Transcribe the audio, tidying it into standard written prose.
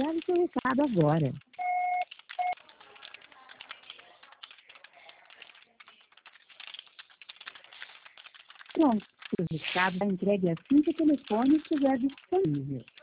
grave seu recado agora. Pronto, seu recado está entregue assim que o telefone estiver disponível.